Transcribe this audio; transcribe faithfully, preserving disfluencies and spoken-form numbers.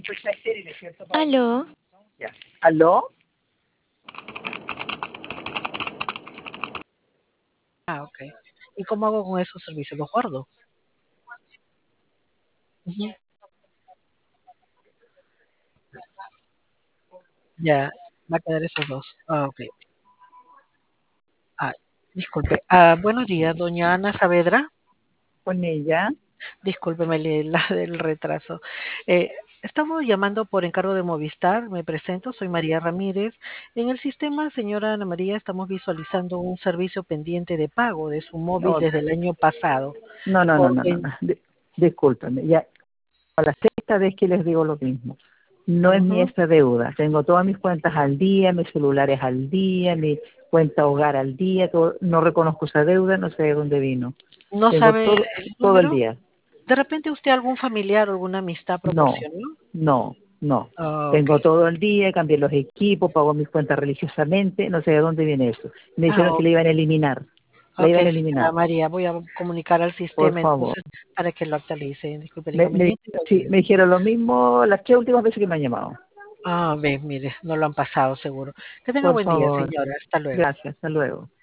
Aló, Ya. ¿Aló? Ah, ok. ¿Y cómo hago con esos servicios? ¿Los guardo? Ujú. Ya, va a quedar esos dos. Ah, ok. Ah, disculpe. Ah, buenos días, doña Ana Saavedra. Con ella. Discúlpeme le- la del retraso. Eh, estamos llamando por encargo de Movistar. Me presento, soy María Ramírez. En el sistema, señora Ana María, estamos visualizando un servicio pendiente de pago de su móvil No, desde el año pasado. no, no, no, Por no, no. vein- no. Di- discúlpame. Ya, a la sexta vez que les digo lo mismo. No es mi Ujú. esta deuda. Tengo todas mis cuentas al día, mis celulares al día, mi cuenta hogar al día. Todo, no reconozco esa deuda, no sé de dónde vino. ¿No Tengo sabe todo, el todo el número? día. ¿De repente usted algún familiar o alguna amistad No, proporcionó? no, no. Ah, ok. Tengo todo el día, cambié los equipos, pago mis cuentas religiosamente, no sé de dónde viene eso. Me Ah, dijeron que ok. la iban a eliminar, la Ok, iban a señora eliminar, María, voy a comunicar al por sistema favor. entonces para que lo actualice. Disculpe el Me, me, inconveniente. Lo sí, envío. me dijeron lo mismo las tres últimas veces que me han llamado. Ah, ve, mire, no lo han pasado seguro. Que tenga Por buen día, favor, señora. Hasta luego. gracias, hasta luego.